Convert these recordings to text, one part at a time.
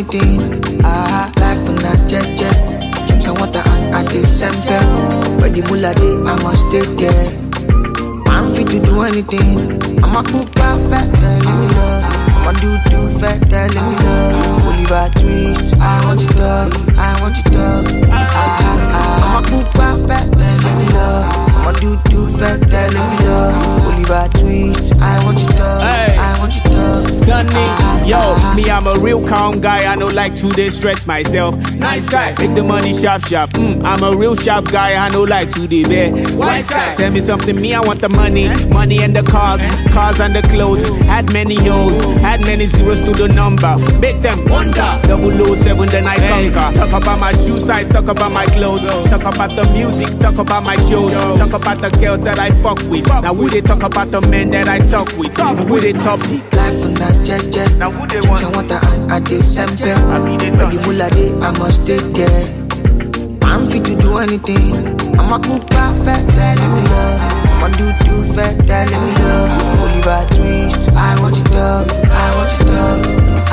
anything. Life on a jet jet. Drinks and water and I take sempe. But the mullah day, I must stay there. I'm fit to do anything. I'm a cook perfect, let me love. I'm a do fat, let me love. Oliver Twist, I want you dog, I want you dog. I'm a cook perfect, let me love. I'm a do fat, let me love. Oliver Twist, I want you dog, I want you dog. Stunning, yo, me I'm a real calm guy. I don't like to stress myself. Nice guy, make the money sharp sharp. I'm a real sharp guy. I don't like to there. Wise guy, tell me something. Me I want the money and the cars and the clothes. Had many hoes, had many zeros to the number. Make them wonder. 007 then I conquer. Talk about my shoe size, talk about my clothes. Talk about the music, talk about my shows. Talk about the girls that I fuck with. Now who they talk about the men that I talk with? Who they top it? Life on a jet jet. Now who they Drinks want? and water and I take sempe. But the mullah day, I must stay there. I'm fit to do anything. I'm a cook perfect, let me love. I'm a do fat, let me love. Oliver Twist, I want you dog, I want you dog.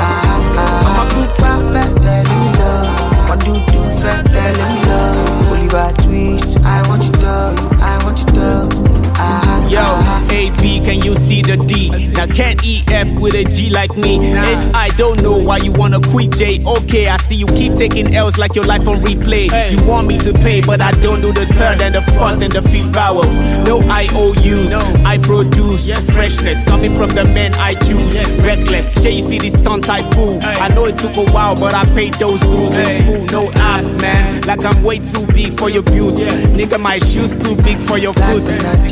I'm a cook perfect, let me love. I'm a do fat, let me love. Oliver Twist, I want you dog, I want you dog. Yo, AB, can you see the D? Now can't EF with a G like me. H, I don't know why you wanna quit J. Okay, I see you keep taking L's like your life on replay. You want me to pay, but I don't do the third and the fourth and the fifth vowels. No IOUs, I produce freshness coming from the men I choose. Reckless, Jay, you see this stunt I pull. I know it took a while, but I paid those dues in full. No half, man, like I'm way too big for your boots. Nigga, my shoes too big for your foot.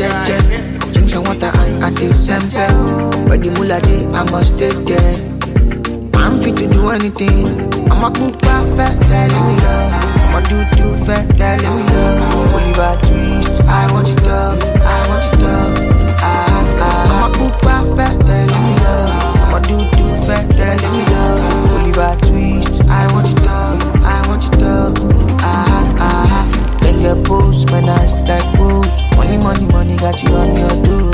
Drinks and water and I take sempe. But the mullah day, I must stay there. I'm fit to do anything. I'm a cook perfect, let me love. I'm a do fat, let me love. Oliver Twist, I want you dog, I want you dog. I'm a cook perfect, let me love. I'm a do fat, let me love. Oliver Twist, I want you dog, I want you dog. Then get post, man, I like post. Money, got you on your door.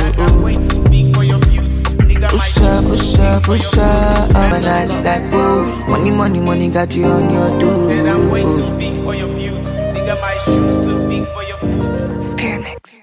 Push up, man, I like post. Money, got you on your door. Then I'm way too big for your beauty. Nigga, my shoes too big for your foot. Spirit Mix.